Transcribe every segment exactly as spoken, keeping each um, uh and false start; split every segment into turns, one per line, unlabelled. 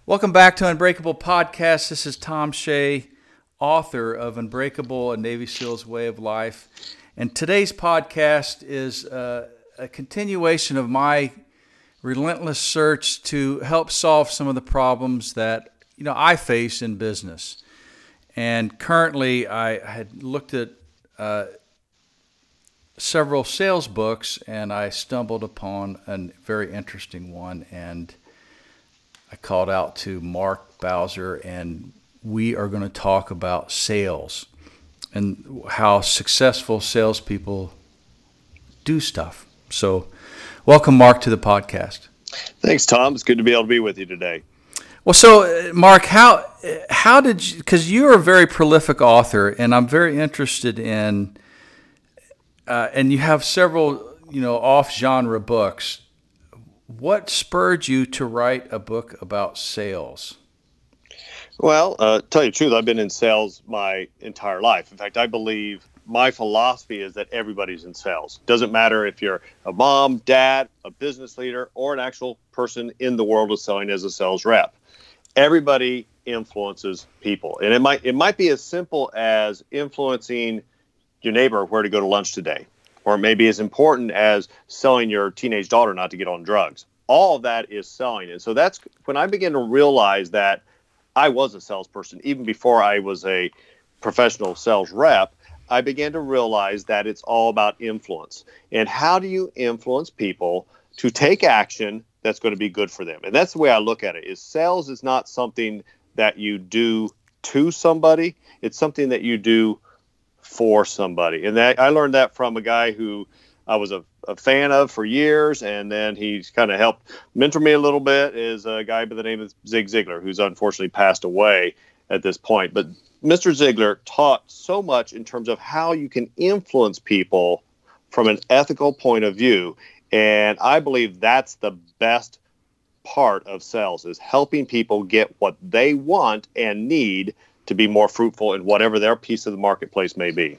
Welcome back to Unbreakable Podcast. This is Tom Shea, author of Unbreakable, A Navy SEAL's Way of Life. And today's podcast is uh, a continuation of my relentless search to help solve some of the problems that, you know, I face in business. And currently, I had looked at uh, several sales books, and I stumbled upon a very interesting one, and I called out to Mark Bowser, and we are going to talk about sales and how successful salespeople do stuff. So, welcome, Mark, to the podcast.
Thanks, Tom. It's good to be able to be with you today.
Well, so, Mark, how how did you, because you are a very prolific author, and I'm very interested in, uh, and you have several, you know, off-genre books. What spurred you to write a book about sales?
Well, uh, tell you the truth, I've been in sales my entire life. In fact, I believe my philosophy is that everybody's in sales. Doesn't matter if you're a mom, dad, a business leader, or an actual person in the world of selling as a sales rep. Everybody influences people. And it might it might be as simple as influencing your neighbor where to go to lunch today. Or maybe as important as selling your teenage daughter not to get on drugs. All of that is selling. And so that's when I began to realize that I was a salesperson. Even before I was a professional sales rep, I began to realize that it's all about influence. And how do you influence people to take action that's going to be good for them? And that's the way I look at it, is sales is not something that you do to somebody. It's something that you do for somebody. And that I learned that from a guy who I was a, a fan of for years, and then he's kind of helped mentor me a little bit, is a guy by the name of Zig Ziglar, who's unfortunately passed away at this point. But Mister Ziglar taught so much in terms of how you can influence people from an ethical point of view. And I believe that's the best part of sales, is helping people get what they want and need to be more fruitful in whatever their piece of the marketplace may be.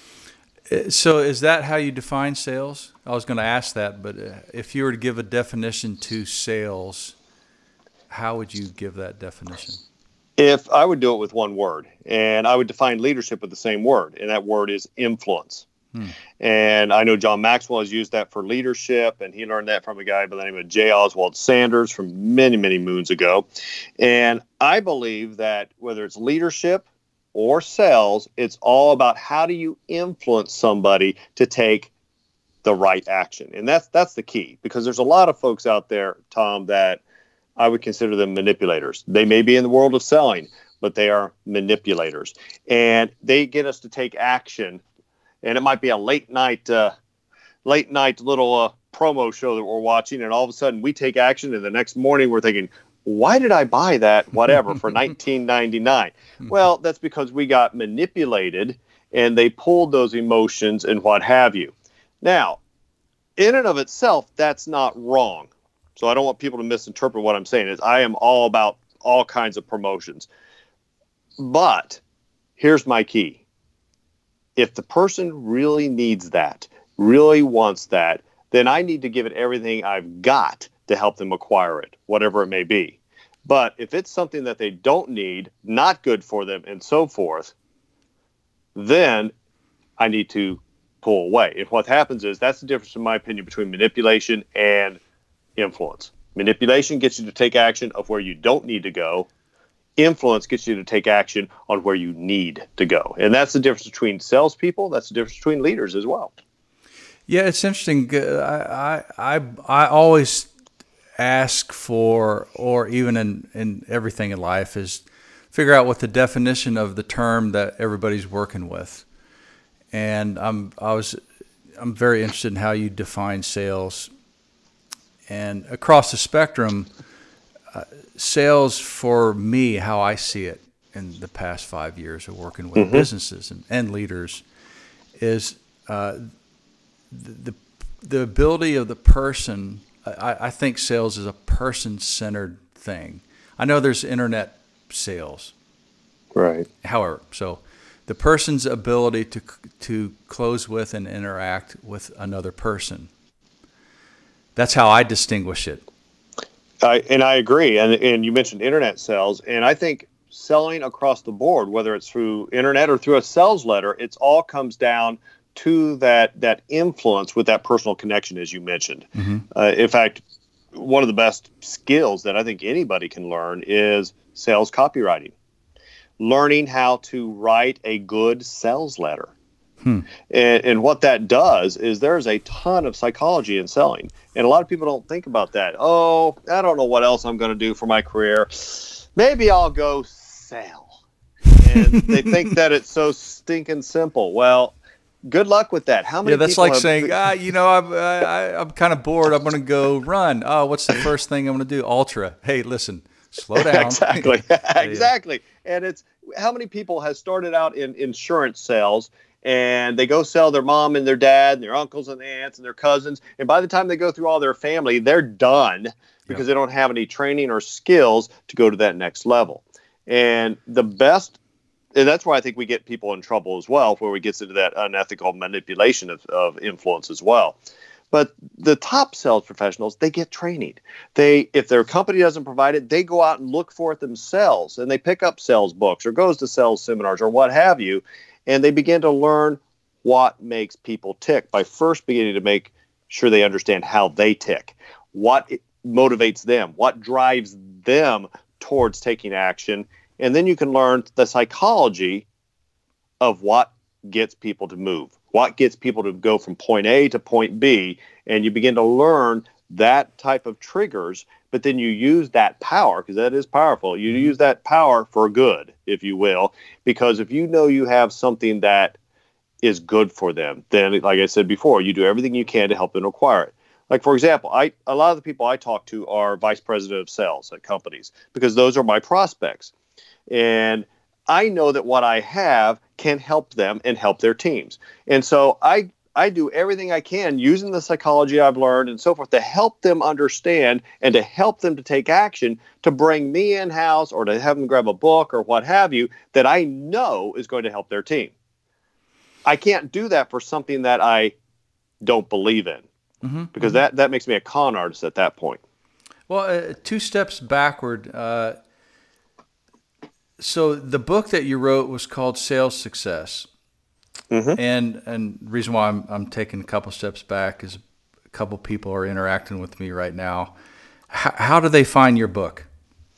So is that how you define sales? I was going to ask that, but if you were to give a definition to sales, how would you give that definition?
If I would do it with one word, and I would define leadership with the same word, and that word is influence. Hmm. And I know John Maxwell has used that for leadership, and he learned that from a guy by the name of J. Oswald Sanders from many, many moons ago. And I believe that whether it's leadership or sales, it's all about how do you influence somebody to take the right action. And that's that's the key, because there's a lot of folks out there, Tom, that I would consider them manipulators. They may be in the world of selling, but they are manipulators. And they get us to take action. And it might be a late night, uh, late night little uh, promo show that we're watching, and all of a sudden we take action, and the next morning we're thinking, why did I buy that whatever for nineteen ninety-nine? Well, that's because we got manipulated, and they pulled those emotions and what have you. Now, in and of itself, that's not wrong. So I don't want people to misinterpret what I'm saying. Is I am all about all kinds of promotions. But here's my key. If the person really needs that, really wants that, then I need to give it everything I've got to help them acquire it, whatever it may be. But if it's something that they don't need, not good for them, and so forth, then I need to pull away. And what happens is, that's the difference, in my opinion, between manipulation and influence. Manipulation gets you to take action of where you don't need to go. Influence gets you to take action on where you need to go. And that's the difference between salespeople. That's the difference between leaders as well.
Yeah, it's interesting. I I I, I always ask for, or even in, in everything in life, is figure out what the definition of the term that everybody's working with. And I'm I was I'm very interested in how you define sales. And across the spectrum, uh, sales for me, how I see it in the past five years of working with mm-hmm. businesses and, and leaders, is uh, the, the the ability of the person. I, I think sales is a person-centered thing. I know there's internet sales,
right?
However, so the person's ability to to close with and interact with another person. That's how I distinguish it.
I, and I agree. And, and you mentioned internet sales, and I think selling across the board, whether it's through internet or through a sales letter, it's all comes down to that that influence with that personal connection, as you mentioned. Mm-hmm. Uh, in fact, one of the best skills that I think anybody can learn is sales copywriting. Learning how to write a good sales letter. Hmm. And, and what that does is there's a ton of psychology in selling. And a lot of people don't think about that. Oh, I don't know what else I'm going to do for my career. Maybe I'll go sell. And they think that it's so stinking simple. Well, good luck with that. How many?
Yeah, that's
people
like
have...
saying, ah, you know, I'm I, I'm kind of bored. I'm going to go run. Oh, what's the first thing I'm going to do? Ultra. Hey, listen, slow down.
Exactly, exactly. And it's how many people have started out in insurance sales, and they go sell their mom and their dad and their uncles and aunts and their cousins, and by the time they go through all their family, they're done because yep. they don't have any training or skills to go to that next level. And the best. And that's why I think we get people in trouble as well, where we get into that unethical manipulation of, of influence as well. But the top sales professionals, they get training. They, if their company doesn't provide it, they go out and look for it themselves, and they pick up sales books or goes to sales seminars or what have you, and they begin to learn what makes people tick by first beginning to make sure they understand how they tick, what motivates them, what drives them towards taking action. And then you can learn the psychology of what gets people to move, what gets people to go from point A to point B. And you begin to learn that type of triggers, but then you use that power, because that is powerful. You use that power for good, if you will, because if you know you have something that is good for them, then, like I said before, you do everything you can to help them acquire it. Like, for example, I a lot of the people I talk to are vice president of sales at companies, because those are my prospects. And I know that what I have can help them and help their teams. And so I I do everything I can using the psychology I've learned and so forth to help them understand and to help them to take action to bring me in-house or to have them grab a book or what have you that I know is going to help their team. I can't do that for something that I don't believe in, mm-hmm, because mm-hmm. that, that makes me a con artist at that point.
Well, uh, two steps backward. Uh, so the book that you wrote was called Sales Success. Mm-hmm. And and the reason why I'm I'm taking a couple steps back is a couple people are interacting with me right now. H- how do they find your book?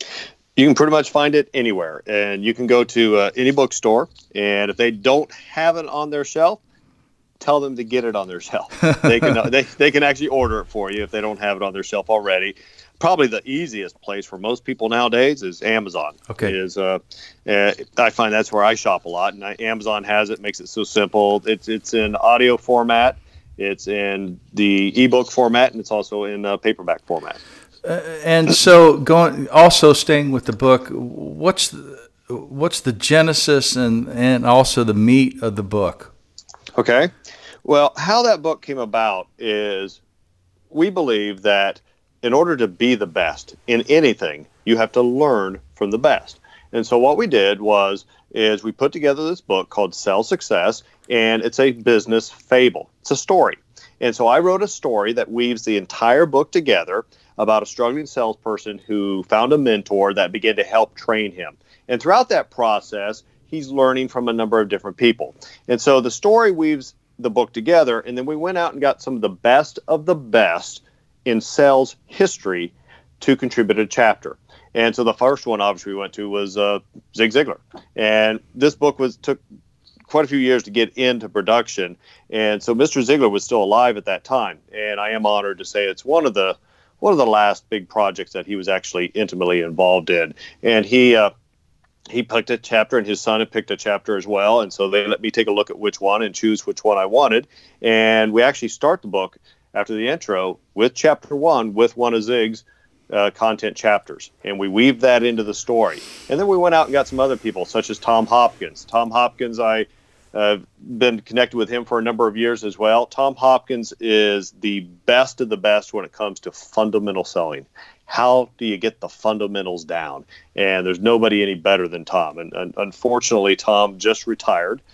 You can pretty much find it anywhere, and you can go to uh, any bookstore. And if they don't have it on their shelf, tell them to get it on their shelf. They can uh, they they can actually order it for you if they don't have it on their shelf already. Probably the easiest place for most people nowadays is Amazon.
Okay.
Is uh, uh, I find that's where I shop a lot, and I, Amazon has it, makes it so simple. It's it's in audio format, it's in the ebook format, and it's also in uh, paperback format.
Uh, and so, going also staying with the book, what's the, what's the genesis and and also the meat of the book?
Okay. Well, how that book came about is we believe that in order to be the best in anything, you have to learn from the best. And so what we did was is we put together this book called Sales Success, and it's a business fable. It's a story. And so I wrote a story that weaves the entire book together about a struggling salesperson who found a mentor that began to help train him. And throughout that process, he's learning from a number of different people. And so the story weaves the book together, and then we went out and got some of the best of the best in sales history to contribute a chapter. And so the first one, obviously, we went to was uh, Zig Ziglar. And this book was took quite a few years to get into production. And so Mister Ziglar was still alive at that time. And I am honored to say it's one of the one of the last big projects that he was actually intimately involved in. And he uh, he picked a chapter, and his son had picked a chapter as well. And so they let me take a look at which one and choose which one I wanted. And we actually start the book after the intro with chapter one with one of Zig's uh, content chapters. And we weaved that into the story. And then we went out and got some other people, such as Tom Hopkins. Tom Hopkins, I have uh, been connected with him for a number of years as well. Tom Hopkins is the best of the best when it comes to fundamental selling. How do you get the fundamentals down? And there's nobody any better than Tom. And, and unfortunately, Tom just retired.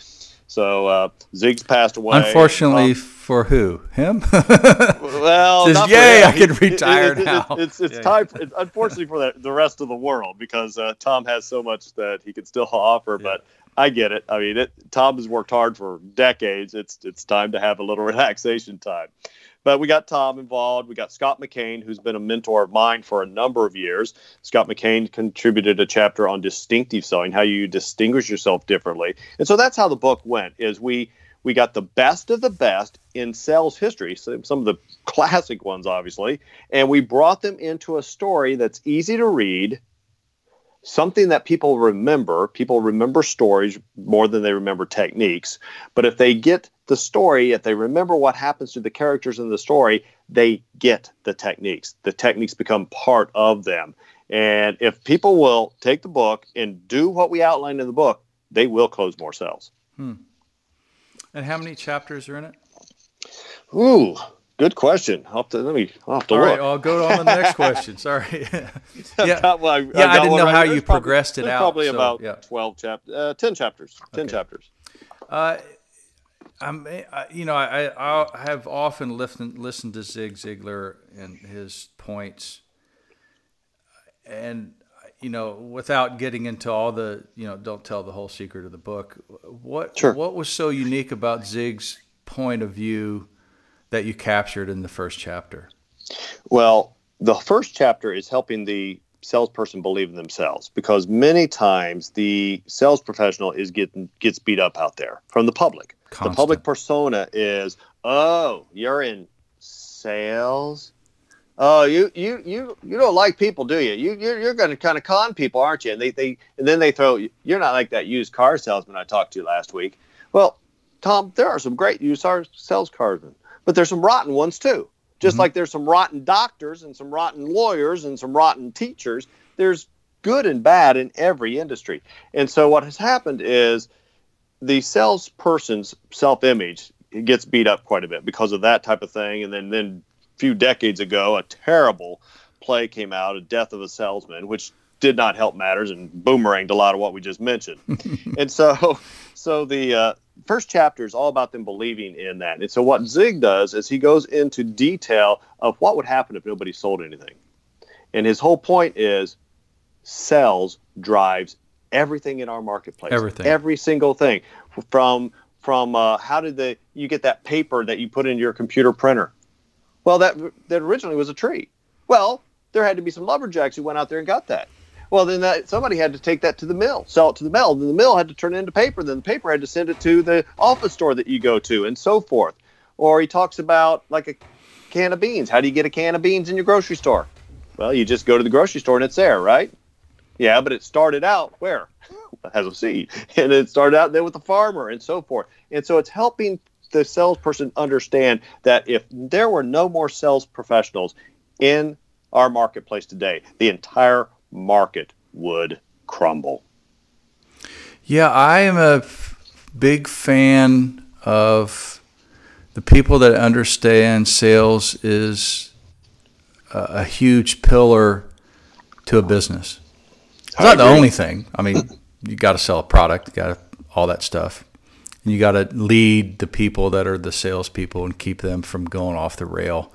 So uh, Zig's passed away.
Unfortunately,
um,
for who? Him?
well,
Says,
not
yay,
for
I
him.
can
He-
retire
it, it,
now.
It, it's it's
Yeah.
time. It's unfortunately for the, the rest of the world because uh, Tom has so much that he can still offer.
Yeah.
But I get it. I mean, it, Tom has worked hard for decades. It's it's time to have a little relaxation time. But we got Tom involved. We got Scott McCain, who's been a mentor of mine for a number of years. Scott McCain contributed a chapter on distinctive selling, how you distinguish yourself differently. And so that's how the book went, is we we got the best of the best in sales history, so some of the classic ones, obviously, and we brought them into a story that's easy to read, something that people remember. People remember stories more than they remember techniques. But if they get the story, if they remember what happens to the characters in the story, they get the techniques. The techniques become part of them. And if people will take the book and do what we outlined in the book, they will close more sales.
Hmm. And how many chapters are in it?
Ooh, good question. I'll have to, let me, I'll have to
All
look.
right, I'll go on to the next question. Sorry. yeah,
Got one- I- I
yeah.
got
I didn't
one
know
right
how
here.
you
There's probably-
progressed it
there's
out.
Probably
so,
about
yeah.
twelve chapters, uh, ten chapters, ten
Okay.
chapters.
Uh, I'm, I, you know, I, I have often listened listened to Zig Ziglar and his points, and you know, without getting into all the, you know, don't tell the whole secret of the book. What
Sure.
what was so unique about Zig's point of view that you captured in the first chapter?
Well, the first chapter is helping the salesperson believe in themselves, because many times the sales professional is getting gets beat up out there from the public.
Constant.
The public persona is, oh, you're in sales. Oh, you you you you don't like people, do you? You you're, you're going to kind of con people, aren't you? And they they and then they throw, you're not like that used car salesman I talked to last week. Well, Tom, there are some great used car sales carsmen, but there's some rotten ones too. Just
Mhm.
like there's some rotten doctors and some rotten lawyers and some rotten teachers, there's good and bad in every industry. And so what has happened is the salesperson's self-image gets beat up quite a bit because of that type of thing. And then, then a few decades ago, a terrible play came out, A Death of a Salesman, which did not help matters and boomeranged a lot of what we just mentioned. And so, so the uh, first chapter is all about them believing in that. And so what Zig does is he goes into detail of what would happen if nobody sold anything. And his whole point is sales drives everything in our marketplace.
Everything.
Every single thing. From from uh, how did the you get that paper that you put in your computer printer? Well, that that originally was a tree. Well, there had to be some lumberjacks who went out there and got that. Well, then that, somebody had to take that to the mill, sell it to the mill. Then the mill had to turn it into paper. Then the paper had to send it to the office store that you go to, and so forth. Or he talks about like a can of beans. How do you get a can of beans in your grocery store? Well, you just go to the grocery store and it's there, right? Yeah, but it started out where? As a seed. And it started out there with the farmer and so forth. And so it's helping the salesperson understand that if there were no more sales professionals in our marketplace today, the entire market would crumble.
Yeah, I am a f- big fan of the people that understand sales is a, a huge pillar to a business. It's
I
not the
agree.
only thing. I mean, you got to sell a product, you got to all that stuff. And you got to lead the people that are the salespeople and keep them from going off the rail.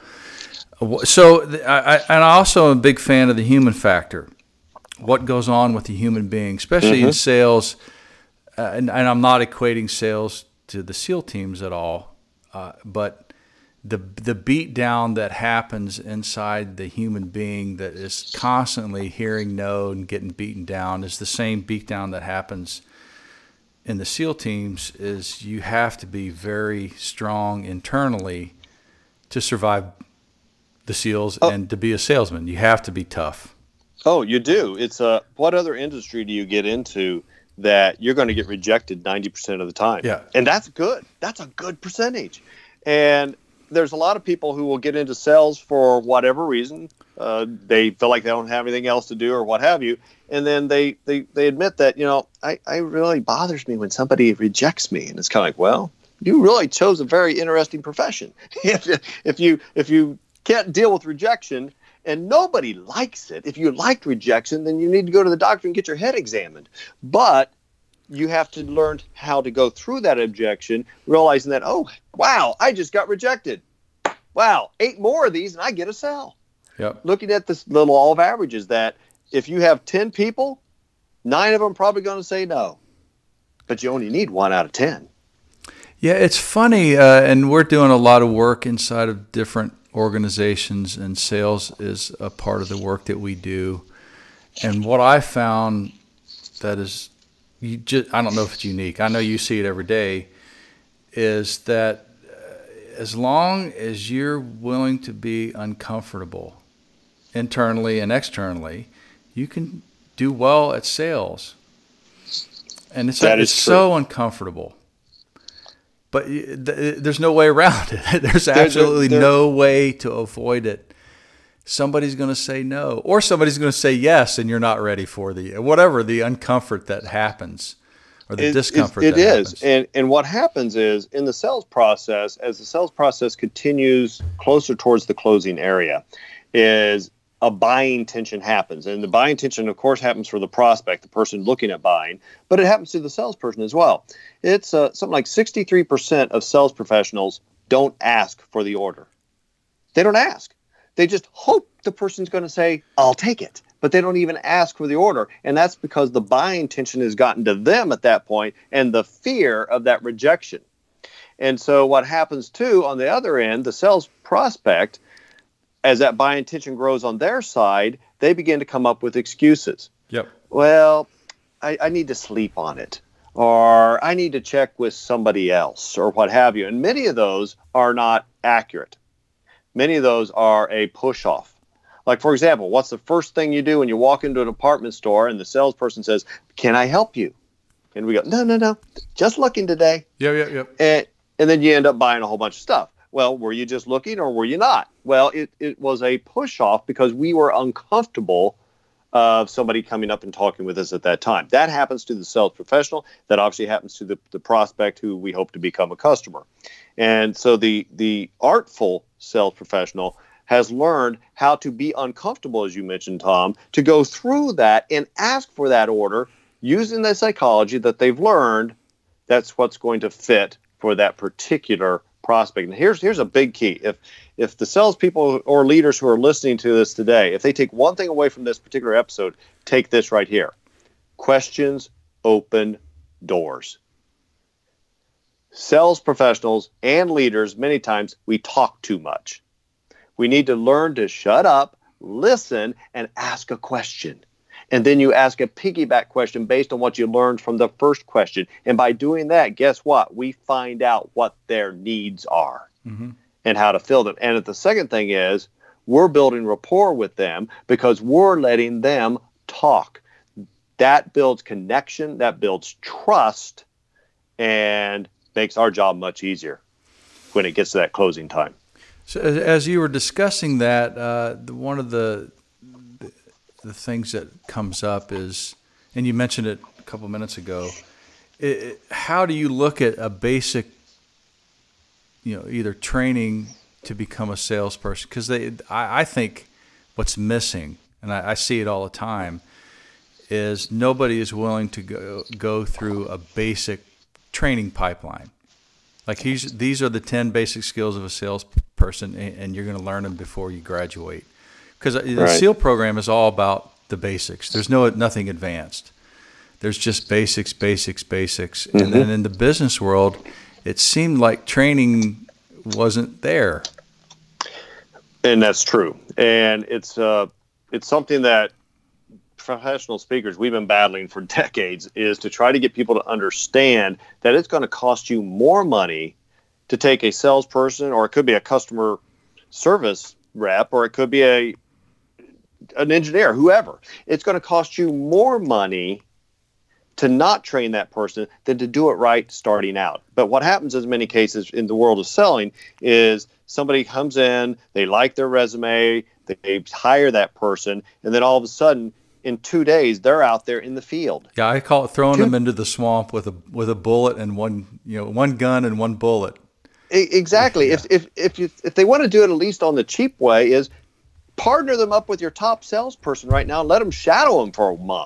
So, I, I, and I also am a big fan of the human factor. What goes on with the human being, especially
Mm-hmm.
in sales. Uh, and, and I'm not equating sales to the SEAL teams at all, uh, but the the beat down that happens inside the human being that is constantly hearing no and getting beaten down is the same beat down that happens in the SEAL teams. Is you have to be very strong internally to survive the SEALs
Oh.
and to be a salesman. You have to be tough.
Oh, you do. It's uh, what other industry do you get into that you're going to get rejected ninety percent of the time?
Yeah.
And that's good. That's a good percentage. And there's a lot of people who will get into sales for whatever reason. Uh, they feel like they don't have anything else to do or what have you. And then they, they, they admit that, you know, I, I really bothers me when somebody rejects me. And it's kind of like, well, you really chose a very interesting profession. if, if you if you can't deal with rejection, and nobody likes it. If you like rejection, then you need to go to the doctor and get your head examined. But you have to learn how to go through that objection, realizing that, oh, wow, I just got rejected. Wow, eight more of these and I get a sell.
Yep.
Looking at this little law of averages, that if you have ten people, nine of them are probably going to say no, but you only need one out of ten.
Yeah, it's funny, uh, and we're doing a lot of work inside of different organizations, and sales is a part of the work that we do. And what I found that is, you just, I don't know if it's unique, I know you see it every day, is that uh, as long as you're willing to be uncomfortable internally and externally, you can do well at sales. And it's,
That
it's
is true.
so uncomfortable. But there's no way around it. There's absolutely
there, there,
no way to avoid it. Somebody's going to say no, or somebody's going to say yes, and you're not ready for the whatever the uncomfort that happens, or the
it,
discomfort.
It, it
that
is,
happens.
and and what happens is in the sales process, as the sales process continues closer towards the closing area, is a buying tension happens, and the buying tension, of course, happens for the prospect, the person looking at buying, but it happens to the salesperson as well. It's uh, something like sixty-three percent of sales professionals don't ask for the order. They don't ask. They just hope the person's going to say, I'll take it. But they don't even ask for the order. And that's because the buying tension has gotten to them at that point, and the fear of that rejection. And so what happens too, on the other end, the sales prospect, as that buying tension grows on their side, they begin to come up with excuses.
Yep.
Well, I, I need to sleep on it, or I need to check with somebody else, or what have you. And many of those are not accurate. Many of those are a push-off. Like, for example, what's the first thing you do when you walk into a department store and the salesperson says, can I help you? And we go, no, no, no, just looking today.
Yep, yep, yep.
And, and then you end up buying a whole bunch of stuff. Well, were you just looking or were you not? Well, it, it was a push-off because we were uncomfortable of somebody coming up and talking with us at that time. That happens to the sales professional. That obviously happens to the, the prospect who we hope to become a customer. And so the the artful sales professional has learned how to be uncomfortable, as you mentioned, Tom, to go through that and ask for that order using the psychology that they've learned. That's what's going to fit for that particular prospect. And here's here's a big key. If if the salespeople or leaders who are listening to this today, if they take one thing away from this particular episode, take this right here. Questions open doors. Sales professionals and leaders, many times, we talk too much. We need to learn to shut up, listen, and ask a question. And then you ask a piggyback question based on what you learned from the first question. And by doing that, guess what? We find out what their needs are mm-hmm. and how to fill them. And the second thing is we're building rapport with them because we're letting them talk. That builds connection, that builds trust, and makes our job much easier when it gets to that closing time.
So as you were discussing that, uh, the, one of the the things that comes up is, and you mentioned it a couple minutes ago, it, it, how do you look at a basic, you know, either training to become a salesperson? Because they, I, I think what's missing, and I, I see it all the time, is nobody is willing to go go through a basic training pipeline. Like he's, these are the ten basic skills of a salesperson, and, and you're going to learn them before you graduate. Because the
right.
SEAL program is all about the basics. There's no nothing advanced. There's just basics, basics, basics. Mm-hmm. And then in the business world, it seemed like training wasn't there.
And that's true. And it's uh, it's something that professional speakers, we've been battling for decades, is to try to get people to understand that it's going to cost you more money to take a salesperson, or it could be a customer service rep, or it could be a an engineer, whoever. It's going to cost you more money to not train that person than to do it right starting out. But what happens in many cases in the world of selling is somebody comes in, they like their resume, they hire that person, and then all of a sudden, in two days, they're out there in the field.
Yeah, I call it throwing
two,
them into the swamp with a with a bullet and one, you know, one gun and one bullet.
Exactly.
Yeah.
If if if you if they want to do it at least on the cheap way, is partner them up with your top salesperson right now and let them shadow them for a month.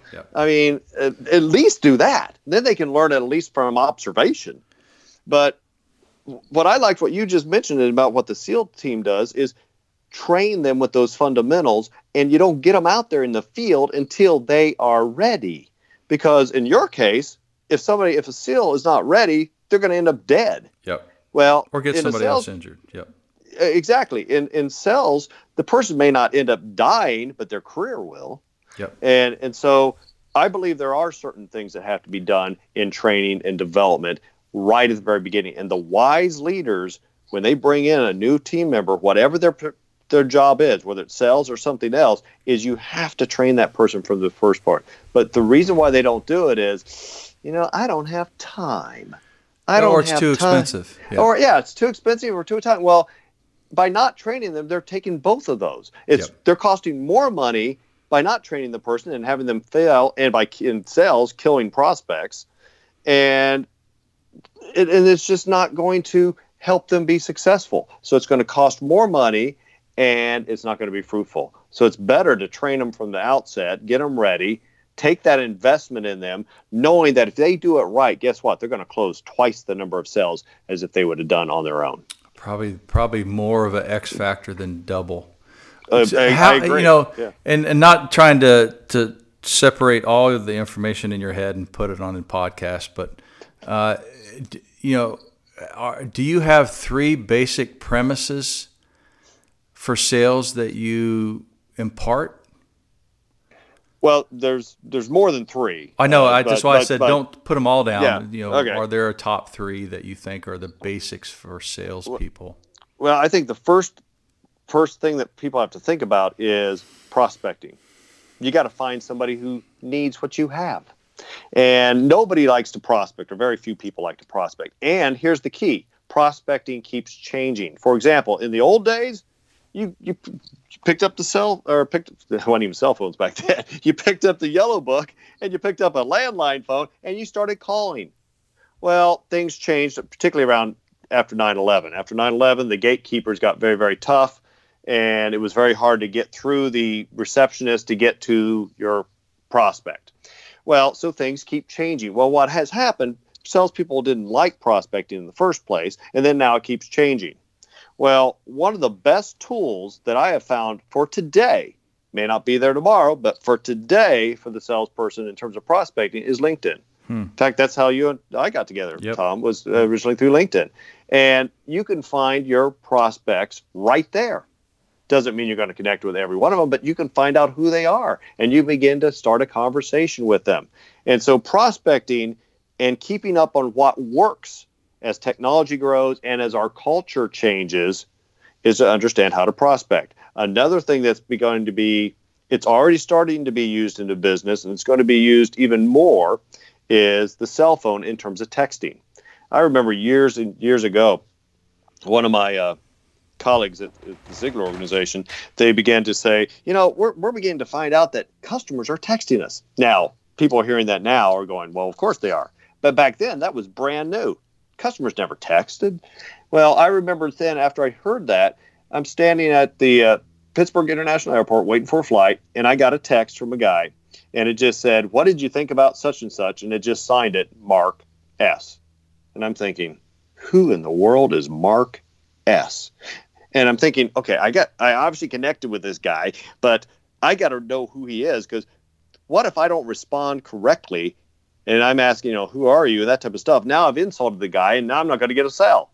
Yep.
I mean, at, at least do that. Then they can learn at least from observation. But what I liked what you just mentioned about what the SEAL team does is train them with those fundamentals, and you don't get them out there in the field until they are ready. Because in your case, if somebody, if a SEAL is not ready, they're going to end up dead.
Yep.
Well,
or get somebody
sales,
else injured. Yep.
Exactly. In in sales, the person may not end up dying, but their career will.
Yep.
And and so I believe there are certain things that have to be done in training and development right at the very beginning. And the wise leaders, when they bring in a new team member, whatever their their job is, whether it's sales or something else, is you have to train that person from the first part. But the reason why they don't do it is, you know, I don't have time. I don't
or it's
have
too
time.
expensive. Yeah.
Or yeah, it's too expensive or too time. Well, by not training them, they're taking both of those. It's
Yep.
They're costing more money by not training the person and having them fail, and by in sales killing prospects, and it, and it's just not going to help them be successful. So it's going to cost more money, and it's not going to be fruitful. So it's better to train them from the outset, get them ready, take that investment in them, knowing that if they do it right, guess what? They're going to close twice the number of sales as if they would have done on their own.
Probably, probably more of an X factor than double.
Uh, I,
How,
I agree.
You know,
yeah.
and, and not trying to to separate all of the information in your head and put it on a podcast, but uh, d- you know, are, do you have three basic premises for sales that you impart?
Well, there's there's more than three.
I know.
Uh,
I,
but,
that's why I
but,
said
but,
don't put them all down.
Yeah,
You know,
okay.
are there a top three that you think are the basics for salespeople?
Well, I think the first first thing that people have to think about is prospecting. You got to find somebody who needs what you have. And nobody likes to prospect, or very few people like to prospect. And here's the key. Prospecting keeps changing. For example, in the old days, you you picked up the cell, or picked, there wasn't even cell phones back then. You picked up the yellow book, and you picked up a landline phone, and you started calling. Well, things changed, particularly around after nine eleven. After nine eleven, the gatekeepers got very, very tough, and it was very hard to get through the receptionist to get to your prospect. Well, so things keep changing. Well, what has happened, salespeople didn't like prospecting in the first place, and then now it keeps changing. Well, one of the best tools that I have found for today, may not be there tomorrow, but for today, for the salesperson in terms of prospecting, is LinkedIn.
Hmm.
In fact, that's how you and I got together,
Yep.
Tom, was originally through LinkedIn. And you can find your prospects right there. Doesn't mean you're going to connect with every one of them, but you can find out who they are, and you begin to start a conversation with them. And so prospecting and keeping up on what works as technology grows and as our culture changes is to understand how to prospect. Another thing that's going to be, it's already starting to be used into business, and it's going to be used even more, is the cell phone in terms of texting. I remember years and years ago, one of my uh, colleagues at, at the Ziegler organization, they began to say, you know, we're, we're beginning to find out that customers are texting us. Now, people hearing that now are going, well, of course they are. But back then, that was brand new. Customers never texted. Well, I remember then, after I heard that, I'm standing at the uh, Pittsburgh International Airport waiting for a flight, and I got a text from a guy, and it just said, what did you think about such and such? And it just signed it, Mark S. And I'm thinking, who in the world is Mark S? And I'm thinking, okay, I got, I obviously connected with this guy, but I got to know who he is, because what if I don't respond correctly, and I'm asking, you know, who are you, that type of stuff. Now I've insulted the guy, and now I'm not going to get a sale.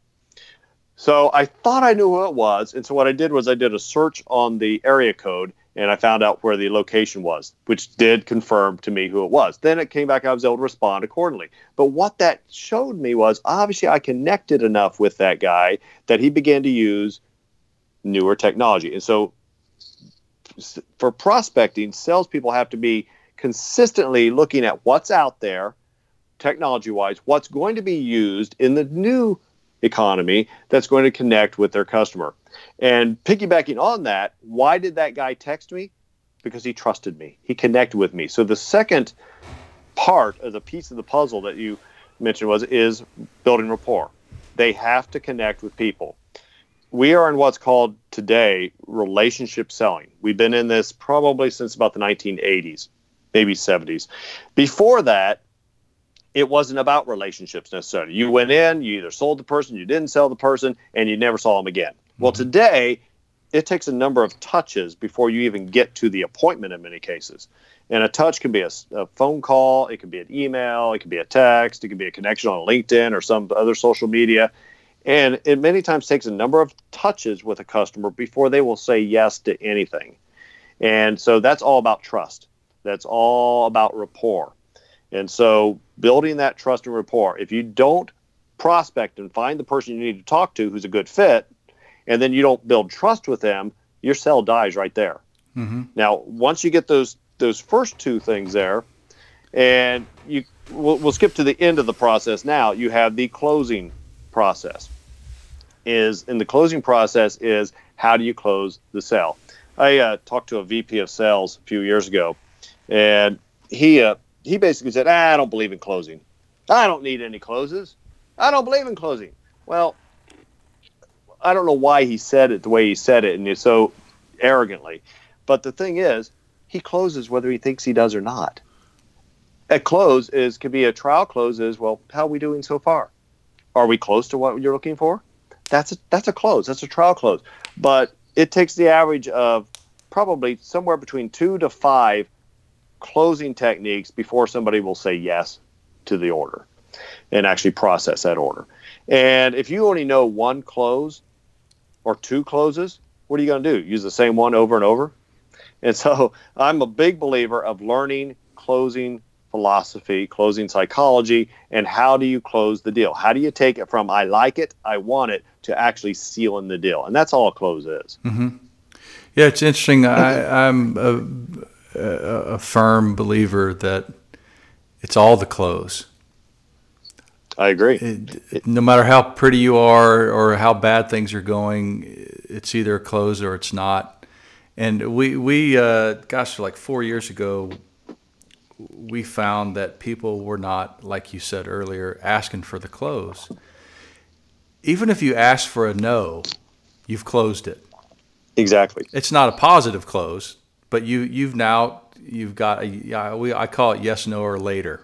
So I thought I knew who it was, and so what I did was I did a search on the area code, and I found out where the location was, which did confirm to me who it was. Then it came back, I was able to respond accordingly. But what that showed me was, obviously I connected enough with that guy that he began to use newer technology. And so for prospecting, salespeople have to be consistently looking at what's out there, technology-wise, what's going to be used in the new economy that's going to connect with their customer. And piggybacking on that, why did that guy text me? Because he trusted me. He connected with me. So the second part of the piece of the puzzle that you mentioned was is building rapport. They have to connect with people. We are in what's called today relationship selling. We've been in this probably since about the nineteen eighties. maybe seventies. Before that, it wasn't about relationships necessarily. You went in, you either sold the person, you didn't sell the person, and you never saw them again. Mm-hmm. Well, today, it takes a number of touches before you even get to the appointment in many cases. And a touch can be a, a phone call, it can be an email, it can be a text, it can be a connection on LinkedIn or some other social media. And it many times takes a number of touches with a customer before they will say yes to anything. And so that's all about trust. That's all about rapport. And so building that trust and rapport, if you don't prospect and find the person you need to talk to who's a good fit, and then you don't build trust with them, your sale dies right there. Mm-hmm. Now, once you get those those first two things there, and you we'll, we'll skip to the end of the process now, you have the closing process. Is in the closing process is how do you close the sale? I uh, talked to a V P of sales a few years ago, and he uh, he basically said, ah, I don't believe in closing. I don't need any closes. I don't believe in closing. Well, I don't know why he said it the way he said it, and so arrogantly. But the thing is, he closes whether he thinks he does or not. A close is could be a trial close is, well, how are we doing so far? Are we close to what you're looking for? That's a, that's a close. That's a trial close. But it takes the average of probably somewhere between two to five closing techniques before somebody will say yes to the order and actually process that order. And if you only know one close or two closes, what are you going to do? Use the same one over and over? And so I'm a big believer of learning closing philosophy, closing psychology, and how do you close the deal? How do you take it from I like it, I want it, to actually sealing the deal? And that's all a close is.
Mm-hmm. Yeah, it's interesting. I, I'm a, a, a firm believer that it's all the close.
I agree.
It, no matter how pretty you are or how bad things are going, it's either a close or it's not. And we, we uh, gosh, like four years ago, we found that people were not, like you said earlier, asking for the close. Even if you ask for a no, you've closed it.
Exactly.
It's not a positive close, but you, you've now, you've got, a, we, I call it yes, no, or later.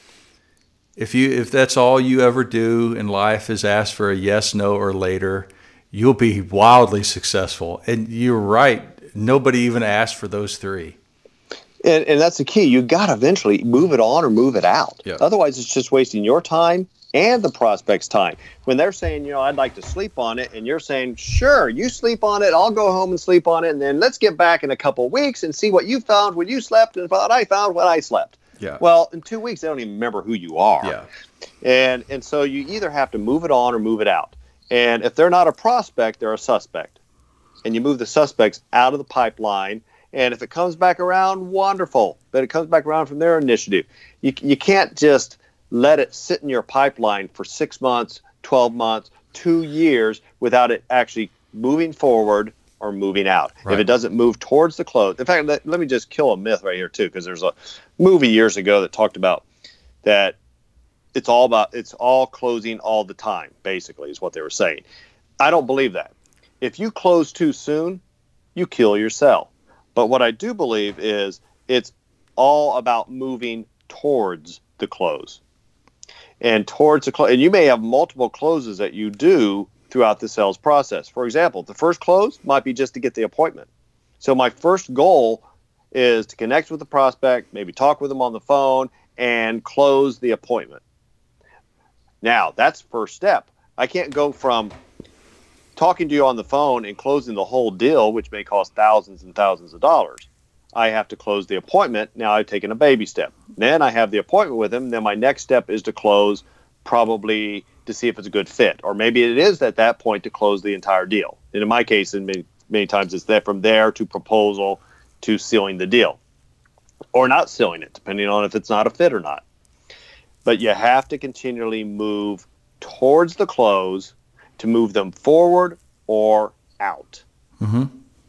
If you if that's all you ever do in life is ask for a yes, no, or later, you'll be wildly successful. And you're right. Nobody even asked for those three.
And, and that's the key. You got to eventually move it on or move it out.
Yeah.
Otherwise, it's just wasting your time and the prospect's time. When they're saying, you know, I'd like to sleep on it, and you're saying, sure, you sleep on it, I'll go home and sleep on it, and then let's get back in a couple of weeks and see what you found when you slept and what I found when I slept.
Yeah.
Well, in two weeks, they don't even remember who you are.
Yeah.
And and so you either have to move it on or move it out. And if they're not a prospect, they're a suspect. And you move the suspects out of the pipeline. And if it comes back around, wonderful. But it comes back around from their initiative. You you can't just let it sit in your pipeline for six months, twelve months, two years without it actually moving forward or moving out. Right. If it doesn't move towards the close. In fact, let, let me just kill a myth right here too, because there's a movie years ago that talked about that it's all about it's all closing all the time, basically, is what they were saying. I don't believe that. If you close too soon, you kill your sale. But what I do believe is it's all about moving towards the close. And towards the close, and you may have multiple closes that you do throughout the sales process. For example, the first close might be just to get the appointment. So my first goal is to connect with the prospect, maybe talk with them on the phone, and close the appointment. Now, that's the first step. I can't go from talking to you on the phone and closing the whole deal, which may cost thousands and thousands of dollars. I have to close the appointment. Now I've taken a baby step. Then I have the appointment with him. Then my next step is to close, probably to see if it's a good fit. Or maybe it is at that point to close the entire deal. And in my case, and many, many times it's that from there to proposal to sealing the deal. Or not sealing it, depending on if it's not a fit or not. But you have to continually move towards the close to move them forward or out.
Mm-hmm.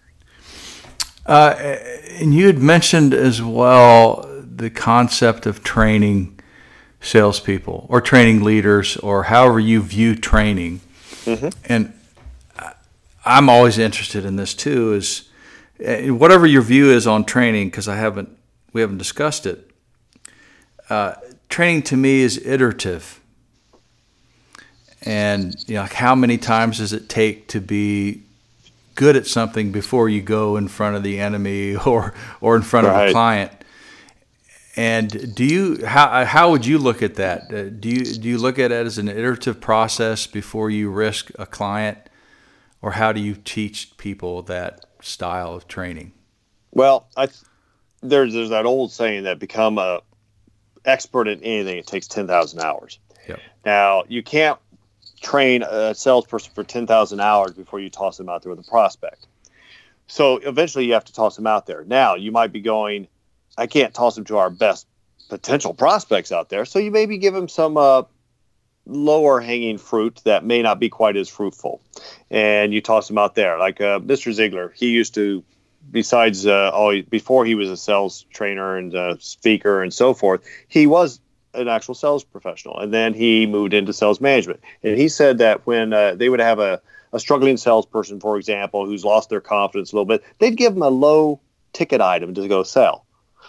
Uh, and you had mentioned as well the concept of training salespeople or training leaders or however you view training. Mm-hmm. And I'm always interested in this too, is whatever your view is on training, because I haven't we haven't discussed it. Uh, training to me is iterative. And you know, like how many times does it take to be good at something before you go in front of the enemy or or in front right. of a client? And do you how how would you look at that? Uh, do you do you look at it as an iterative process before you risk a client, or how do you teach people that style of training?
Well, I there's there's that old saying that become a expert in anything, it takes ten thousand hours.
Yep.
Now you can't train a salesperson for ten thousand hours before you toss them out there with a prospect. So eventually you have to toss them out there. Now you might be going, I can't toss them to our best potential prospects out there. So you maybe give them some uh, lower hanging fruit that may not be quite as fruitful. And you toss them out there. Like uh, Mister Ziegler, he used to, besides uh, all, before he was a sales trainer and uh, speaker and so forth, he was an actual sales professional. And then he moved into sales management. And he said that when uh, they would have a, a struggling salesperson, for example, who's lost their confidence a little bit, they'd give them a low ticket item to go sell.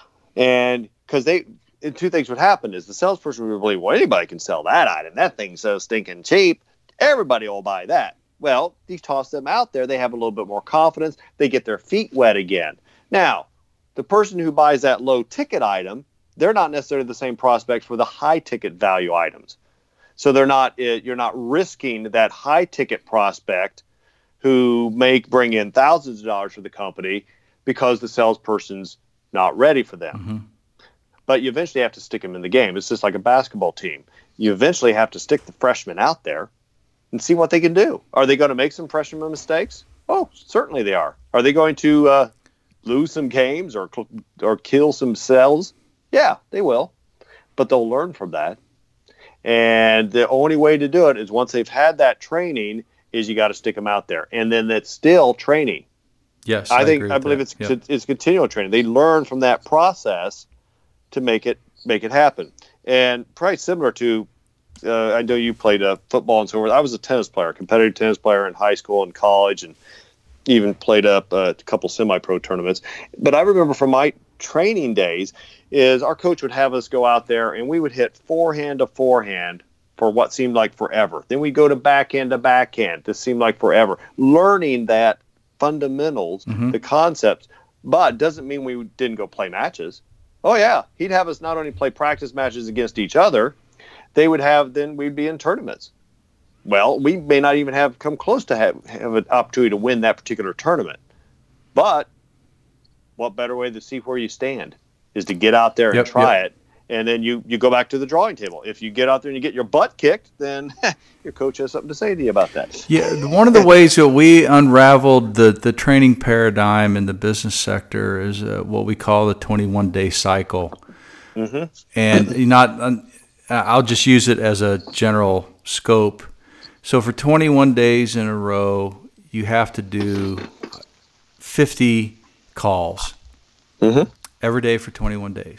And because they, and two things would happen is the salesperson would believe, well, anybody can sell that item. That thing's so stinking cheap. Everybody will buy that. Well, you toss them out there, they have a little bit more confidence. They get their feet wet again. Now, the person who buys that low ticket item, they're not necessarily the same prospects for the high ticket value items. So they're not, you're not risking that high ticket prospect who may bring in thousands of dollars for the company because the salesperson's not ready for them. Mm-hmm. But you eventually have to stick them in the game. It's just like a basketball team. You eventually have to stick the freshmen out there and see what they can do. Are they going to make some freshman mistakes? Oh, certainly they are. Are they going to uh, lose some games or or kill some cells? Yeah, they will. But they'll learn from that. And the only way to do it is once they've had that training is you got to stick them out there. And then that's still training.
Yes,
I,
I
think
agree
I believe
that.
it's
Yep.
it's continual training. They learn from that process to make it make it happen. And probably similar to, uh, I know you played uh, football and so forth. I was a tennis player, competitive tennis player in high school and college, and even played up uh, a couple semi-pro tournaments. But I remember from my training days is our coach would have us go out there and we would hit forehand to forehand for what seemed like forever. Then we'd go to backhand to backhand. This seemed like forever. Learning that fundamentals, mm-hmm. the concepts, but doesn't mean we didn't go play matches. Oh yeah, he'd have us not only play practice matches against each other, they would have, then we'd be in tournaments. Well, we may not even have come close to have, have an opportunity to win that particular tournament. But what better way to see where you stand is to get out there and yep, try yep. it. And then you, you go back to the drawing table. If you get out there and you get your butt kicked, then your coach has something to say to you about that.
Yeah, one of the ways that we unraveled the, the training paradigm in the business sector is uh, what we call the twenty-one day cycle. Mm-hmm. And not, I'll just use it as a general scope. So for twenty-one days in a row, you have to do fifty calls mm-hmm. every day for twenty-one days.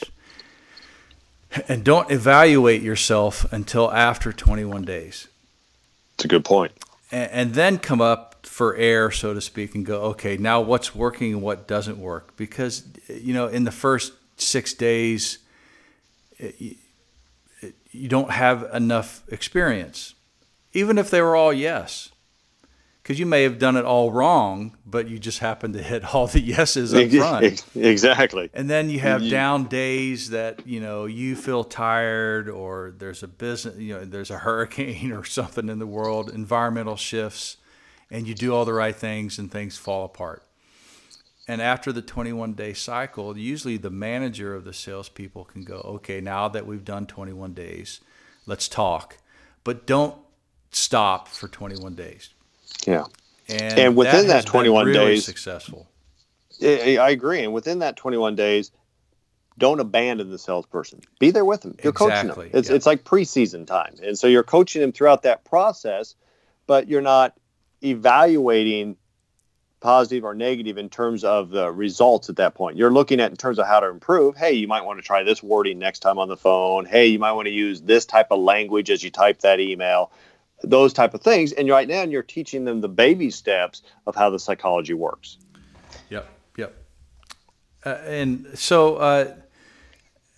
And don't evaluate yourself until after twenty-one days.
That's a good point.
And, and then come up for air, so to speak, and go, okay, now what's working and what doesn't work? Because, you know, in the first six days, you, you don't have enough experience, even if they were all yes. Because you may have done it all wrong, but you just happen to hit all the yeses up front.
Exactly.
And then you have down days that, you know, you feel tired, or there's a business, you know, there's a hurricane or something in the world, environmental shifts, and you do all the right things and things fall apart. And after the twenty-one day cycle, usually the manager of the salespeople can go, okay, now that we've done twenty-one days, let's talk. But don't stop for twenty-one days.
Yeah,
and,
and within that, that twenty-one
really
days,
successful.
I agree. And within that twenty-one days, don't abandon the salesperson. Be there with them. You're
exactly.
coaching them. It's
yeah.
it's like preseason time, and so you're coaching them throughout that process, but you're not evaluating positive or negative in terms of the results at that point. You're looking at in terms of how to improve. Hey, you might want to try this wording next time on the phone. Hey, you might want to use this type of language as you type that email. Those type of things. And right now you're teaching them the baby steps of how the psychology works.
Yep. Yep. Uh, and so uh,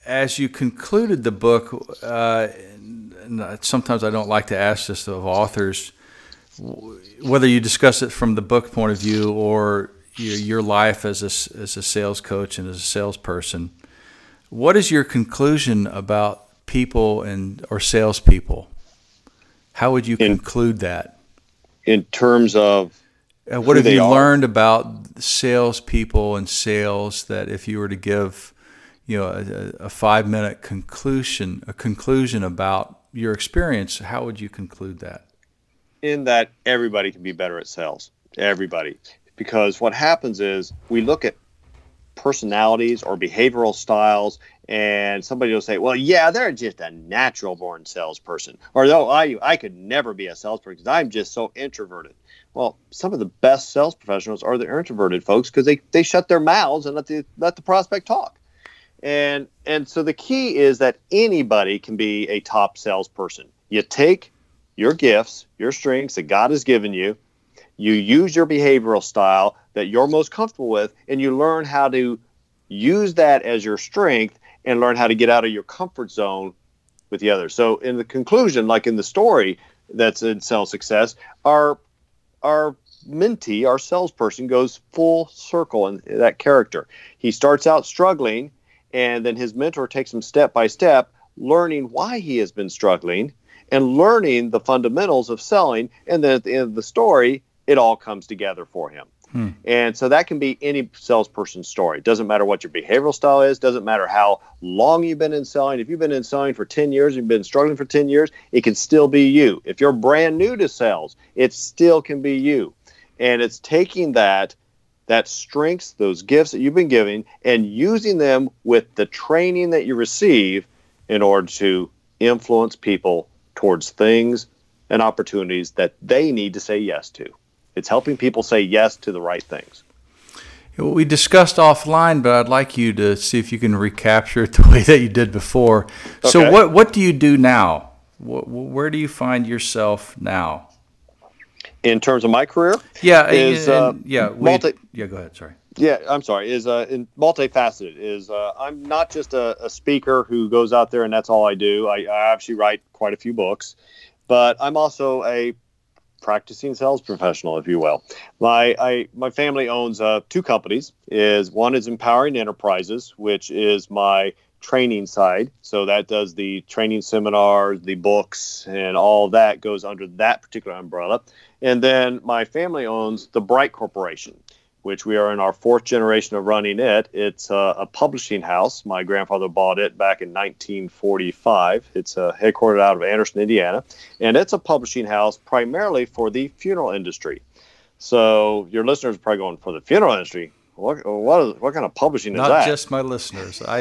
as you concluded the book, uh, and sometimes I don't like to ask this of authors, whether you discuss it from the book point of view or your, your life as a, as a sales coach and as a salesperson, what is your conclusion about people and or salespeople? How would you
in,
conclude that?
In terms of
uh, what
who
have you
are?
learned about salespeople and sales that if you were to give, you know, a, a five minute conclusion, a conclusion about your experience, how would you conclude that?
In that everybody can be better at sales, everybody, because what happens is we look at personalities or behavioral styles, and somebody will say, well, yeah, they're just a natural born salesperson, or no, I I could never be a salesperson because I'm just so introverted. Well, some of the best sales professionals are the introverted folks because they, they shut their mouths and let the let the prospect talk. And and so the key is that anybody can be a top salesperson. You take your gifts, your strengths that God has given you, you use your behavioral style that you're most comfortable with, and you learn how to use that as your strength and learn how to get out of your comfort zone with the others. So in the conclusion, like in the story that's in Sales Success, our our mentee, our salesperson, goes full circle in that character. He starts out struggling, and then his mentor takes him step by step, learning why he has been struggling and learning the fundamentals of selling. And then at the end of the story, it all comes together for him. Hmm. And so that can be any salesperson's story. It doesn't matter what your behavioral style is. Doesn't matter how long you've been in selling. If you've been in selling for ten years, you've been struggling for ten years, it can still be you. If you're brand new to sales, it still can be you. And it's taking that, that strengths, those gifts that you've been giving, and using them with the training that you receive in order to influence people towards things and opportunities that they need to say yes to. It's helping people say yes to the right things.
We discussed offline, but I'd like you to see if you can recapture it the way that you did before. Okay. So what what do you do now? Where do you find yourself now?
In terms of my career?
Yeah.
Is,
and,
uh,
yeah. We,
multi-
yeah, go ahead. Sorry.
Yeah, I'm sorry. Is uh, in multifaceted. Is uh, I'm not just a, a speaker who goes out there and that's all I do. I, I actually write quite a few books, but I'm also a practicing sales professional, if you will. My I my family owns uh, two companies. Is one is Empowering Enterprises, which is my training side. So that does the training seminars, the books, and all of that goes under that particular umbrella. And then my family owns the Bright Corporation, which we are in our fourth generation of running it. It's a, a publishing house. My grandfather bought it back in nineteen forty-five. It's uh, headquartered out of Anderson, Indiana. And it's a publishing house primarily for the funeral industry. So your listeners are probably going, for the funeral industry? What what, is, what kind of publishing is
Not
that?
Not just my listeners. I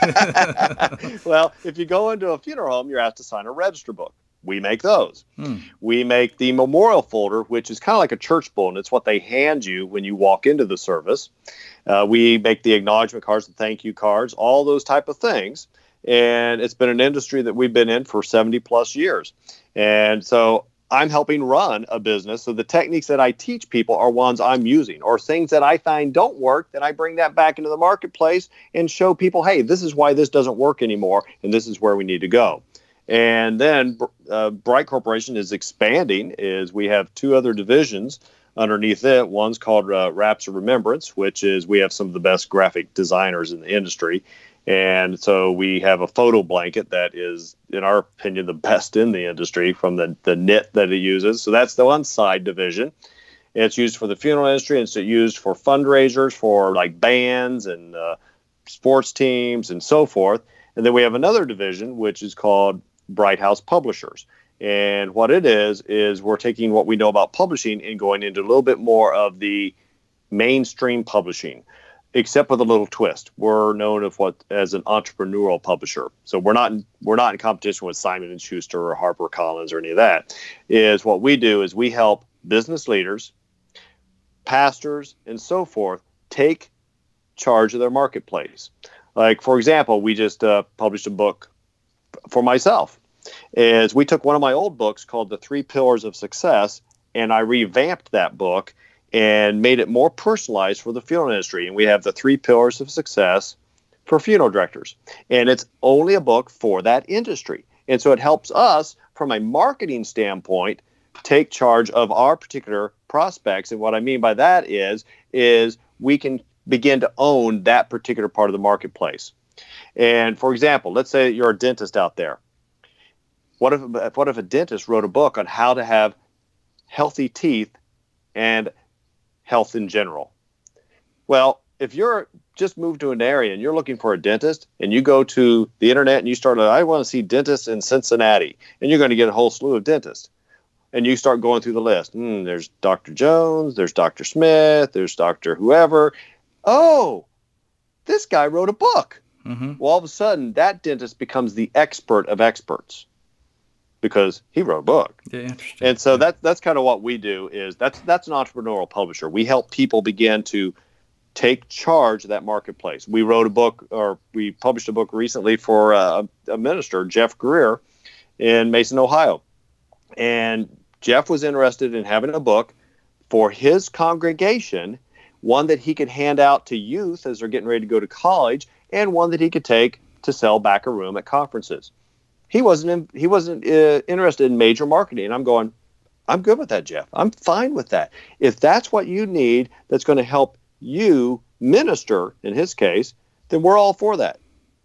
did.
Well, if you go into a funeral home, you're asked to sign a register book. We make those. Hmm. We make the memorial folder, which is kind of like a church bulletin. It's what they hand you when you walk into the service. Uh, we make the acknowledgement cards, the thank you cards, all those type of things. And it's been an industry that we've been in for seventy plus years. And so I'm helping run a business. So the techniques that I teach people are ones I'm using, or things that I find don't work, then I bring that back into the marketplace and show people, hey, this is why this doesn't work anymore, and this is where we need to go. And then uh, Bright Corporation is expanding. Is we have two other divisions underneath it. One's called uh, Wraps of Remembrance, which is we have some of the best graphic designers in the industry. And so we have a photo blanket that is, in our opinion, the best in the industry from the, the knit that it uses. So that's the one side division. It's used for the funeral industry. It's used for fundraisers for like bands and uh, sports teams and so forth. And then we have another division, which is called Bright House Publishers. And what it is, is we're taking what we know about publishing and going into a little bit more of the mainstream publishing, except with a little twist. We're known of what as an entrepreneurial publisher. So we're not in, we're not in competition with Simon and Schuster or HarperCollins or any of that. Is what we do is we help business leaders, pastors, and so forth take charge of their marketplace. Like, for example, we just uh, published a book for myself. Is we took one of my old books called The Three Pillars of Success, and I revamped that book and made it more personalized for the funeral industry. And we have the three pillars of success: for funeral directors. And it's only a book for that industry. And so it helps us from a marketing standpoint take charge of our particular prospects. And what I mean by that is, is we can begin to own that particular part of the marketplace. And for example, let's say you're a dentist out there. What if, what if a dentist wrote a book on how to have healthy teeth and health in general? Well, if you're just moved to an area and you're looking for a dentist and you go to the internet and you start, I want to see dentists in Cincinnati, and you're going to get a whole slew of dentists. And you start going through the list. Mm, there's Doctor Jones, there's Doctor Smith, there's Doctor whoever. Oh, this guy wrote a book. Mm-hmm. Well, all of a sudden, that dentist becomes the expert of experts because he wrote a book.
Yeah, interesting.
And so
yeah.
that, that's kind of what we do is that's that's an entrepreneurial publisher. We help people begin to take charge of that marketplace. We wrote a book, or we published a book recently for a, a minister, Jeff Greer, in Mason, Ohio. And Jeff was interested in having a book for his congregation, one that he could hand out to youth as they're getting ready to go to college, and one that he could take to sell back a room at conferences. He wasn't in, he wasn't uh, interested in major marketing. And I'm going, I'm good with that, Jeff. I'm fine with that. If that's what you need, that's going to help you minister, in his case, then we're all for that.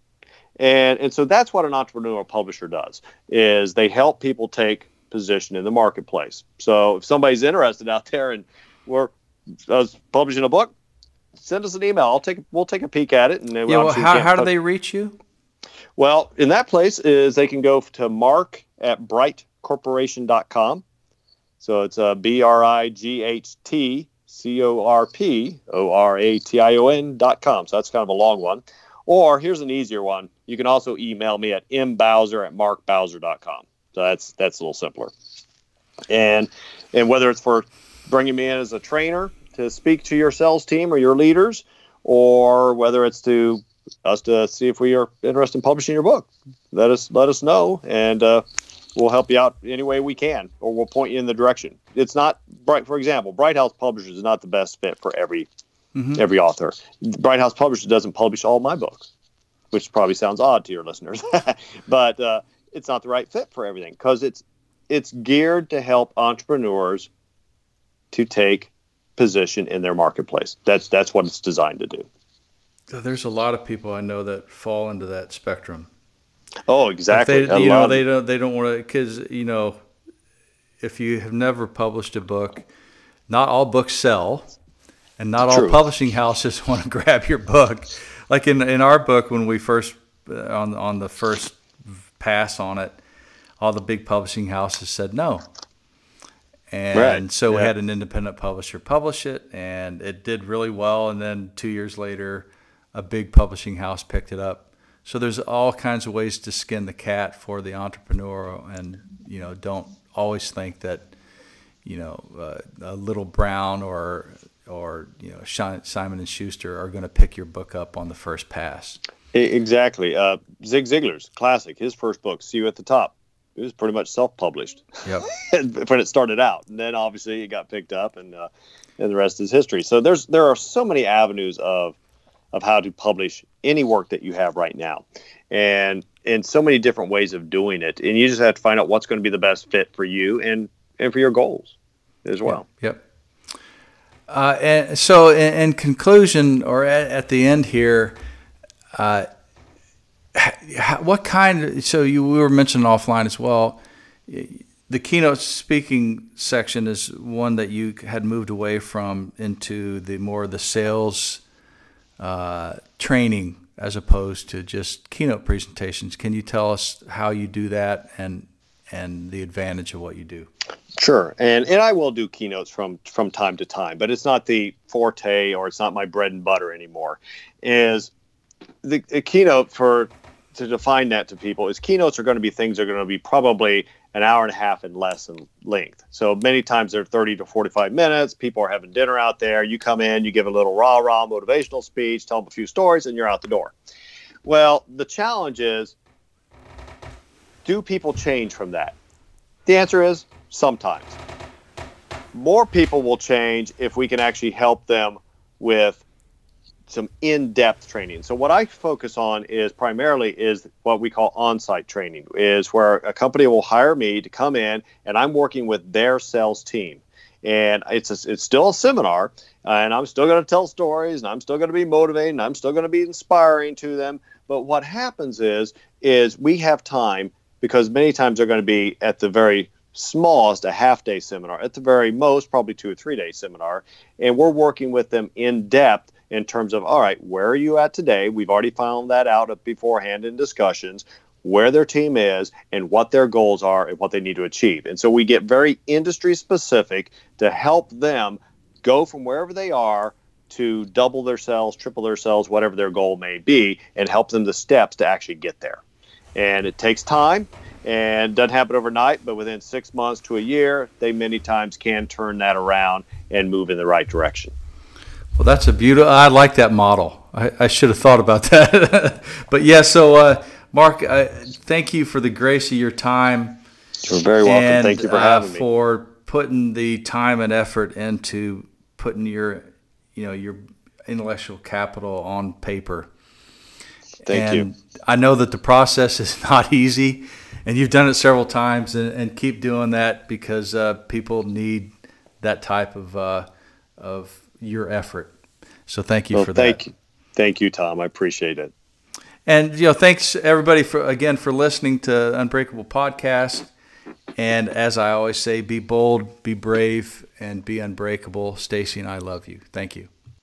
And and so that's what an entrepreneurial publisher does, is they help people take position in the marketplace. So if somebody's interested out there and we're uh, publishing a book, send us an email. I'll take we'll take a peek at it. And
yeah, well, how how do they reach you?
Well, in that place is they can go to Mark at bright corporation dot com. So it's uh, B R I G H T C O R P O R A T I O N dot com. So that's kind of a long one. Or here's an easier one. You can also email me at m bowser at mark bowser dot com. So that's that's a little simpler. And and whether it's for bringing me in as a trainer to speak to your sales team or your leaders, or whether it's to us to see if we are interested in publishing your book, let us let us know, and uh, we'll help you out any way we can, or we'll point you in the direction. It's not Bright, for example, Bright House Publishers is not the best fit for every mm-hmm. every author. Bright House Publishers doesn't publish all my books, which probably sounds odd to your listeners, but uh, it's not the right fit for everything, because it's it's geared to help entrepreneurs to take position in their marketplace. That's that's what it's designed to do.
There's a lot of people I know that fall into that spectrum.
Oh, exactly.
They, you know, they don't they don't want to, because you know, if you have never published a book, not all books sell, and not all
True.
publishing houses want to grab your book. Like in in our book, when we first uh, on on the first pass on it, all the big publishing houses said no. And
right.
so
yeah.
we had an independent publisher publish it, and it did really well. And then two years later, a big publishing house picked it up. So there's all kinds of ways to skin the cat for the entrepreneur, and you know, don't always think that you know uh, a Little Brown or or you know Simon and Schuster are going to pick your book up on the first pass.
Exactly. Uh, Zig Ziglar's classic, his first book, See You at the Top. It was pretty much self-published
yep.
when it started out, and then obviously it got picked up, and uh, and the rest is history. So there's there are so many avenues of of how to publish any work that you have right now, and and so many different ways of doing it, and you just have to find out what's going to be the best fit for you and and for your goals as well.
Yep. yep. Uh, and so, in, in conclusion, or at, at the end here. Uh, What kind of, so you we were mentioning offline as well, the keynote speaking section is one that you had moved away from into the more the sales uh, training as opposed to just keynote presentations. Can you tell us how you do that and and the advantage of what you do?
Sure. And and I will do keynotes from from time to time, but it's not the forte, or it's not my bread and butter anymore. Is the, the keynote, for to define that to people, is keynotes are going to be things that are going to be probably an hour and a half and less in length. So many times they're thirty to forty-five minutes. People are having dinner out there. You come in, you give a little rah rah motivational speech, tell them a few stories, and you're out the door. Well, the challenge is, do people change from that? The answer is sometimes. More people will change if we can actually help them with some in-depth training. So what I focus on is primarily is what we call on-site training, is where a company will hire me to come in and I'm working with their sales team. And it's a, it's still a seminar, uh, and I'm still going to tell stories, and I'm still going to be motivating, and I'm still going to be inspiring to them. But what happens is, is we have time, because many times they're going to be at the very smallest a half-day seminar, at the very most probably two or three-day seminar, and we're working with them in depth in terms of, all right, where are you at today? We've already found that out beforehand in discussions, where their team is and what their goals are and what they need to achieve. And so we get very industry specific to help them go from wherever they are to double their sales, triple their sales, whatever their goal may be, and help them the steps to actually get there. And it takes time and doesn't happen overnight, but within six months to a year, they many times can turn that around and move in the right direction.
Well, that's a beautiful, I like that model. I, I should have thought about that. But yeah, so uh, Mark, uh, thank you for the grace of your time.
You're very welcome.
And,
thank you for having
uh,
me.
For putting the time and effort into putting your, you know, your intellectual capital on paper.
Thank
and
you.
I know that the process is not easy, and you've done it several times, and, and keep doing that, because uh, people need that type of uh, of your effort. So thank you
well,
for
thank
that.
You. Thank you, Tom. I appreciate it.
And, you know, thanks everybody for, again, for listening to Unbreakable Podcast. And as I always say, be bold, be brave, and be unbreakable. Stacy and I love you. Thank you.